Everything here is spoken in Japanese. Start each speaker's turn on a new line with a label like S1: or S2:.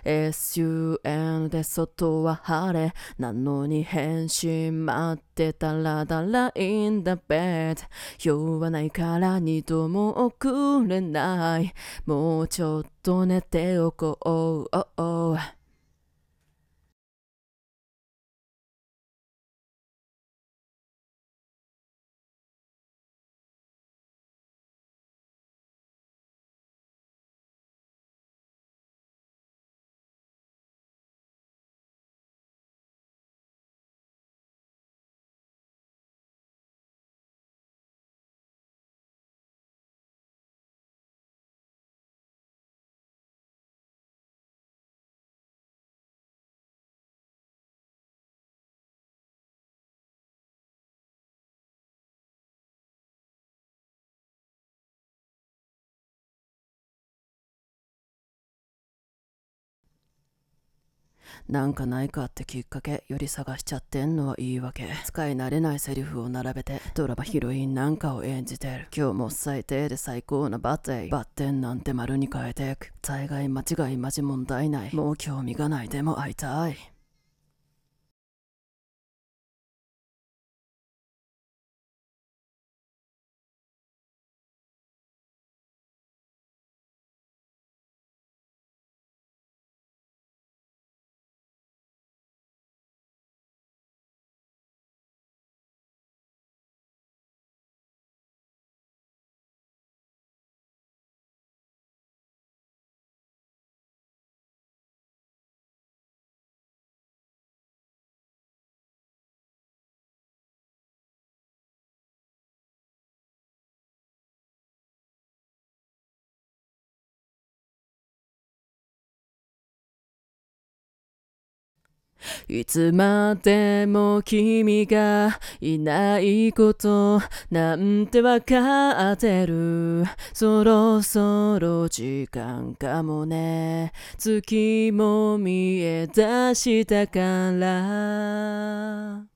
S1: SUN で外は晴れなのに返信待ってたらだらいんだベッド酔わないから二度も送れないもうちょっと寝ておこう、oh, oh. なんかないかってきっかけより探しちゃってんのは言い訳使い慣れないセリフを並べてドラマヒロインなんかを演じてる今日も最低で最高なバッテイバッテンなんて丸に変えてく大概間違いマジ問題ないもう興味がないでも会いたいいつまでも君がいないことなんてわかってるそろそろ時間かもね月も見え出したから